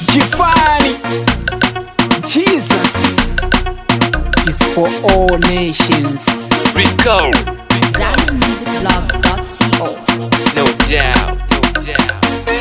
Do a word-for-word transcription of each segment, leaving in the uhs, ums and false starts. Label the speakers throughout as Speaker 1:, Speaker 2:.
Speaker 1: Jifani, Jesus is for all nations.
Speaker 2: Rico,
Speaker 3: Zami Music Blog dot co.
Speaker 2: no doubt, no doubt.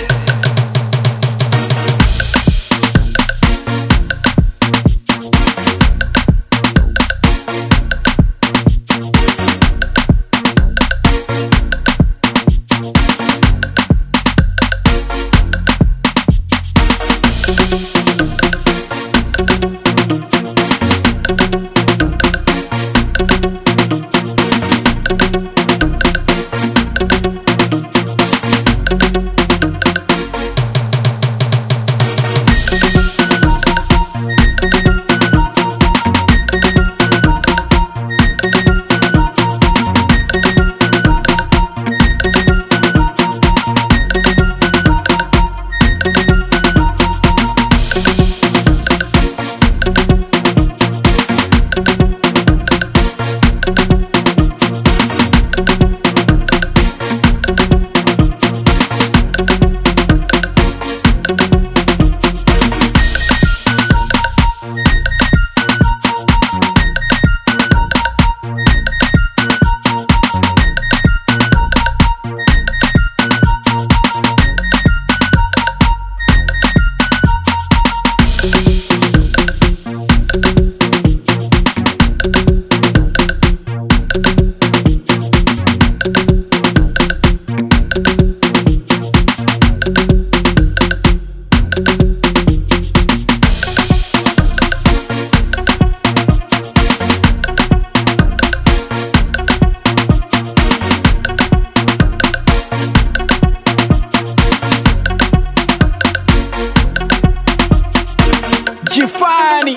Speaker 1: Jifani,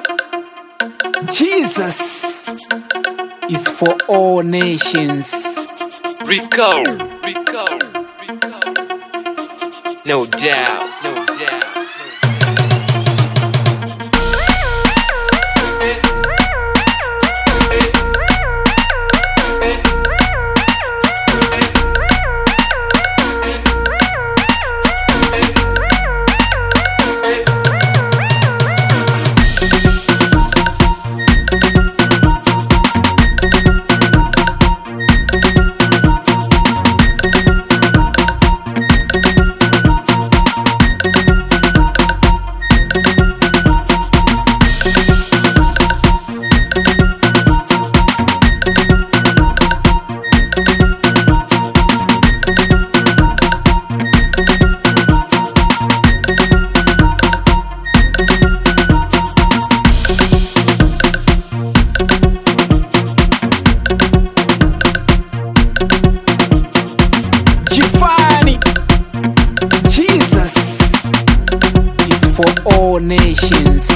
Speaker 1: Jesus is for all nations.
Speaker 2: Rico, Rico, Rico. No doubt, no doubt.
Speaker 1: Jifani, Jesus is for all nations.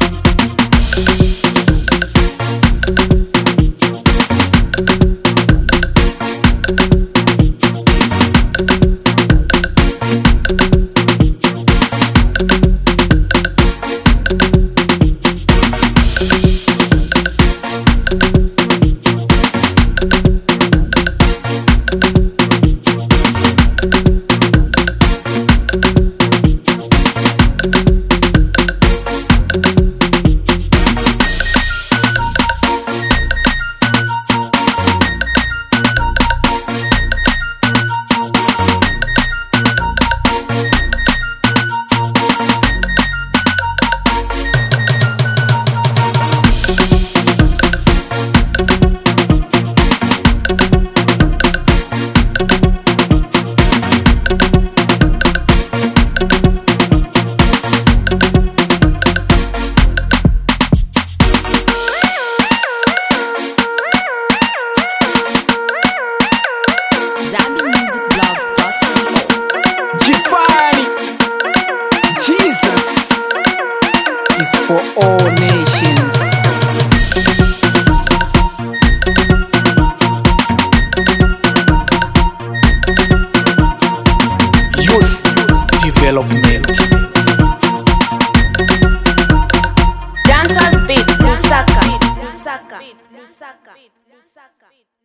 Speaker 3: Zami Music Blog dot co.
Speaker 1: Jifani, Jesus is for all nations. Youth development.
Speaker 3: Dancers Beat Lusaka. Lusaka. Lusaka. Lusaka.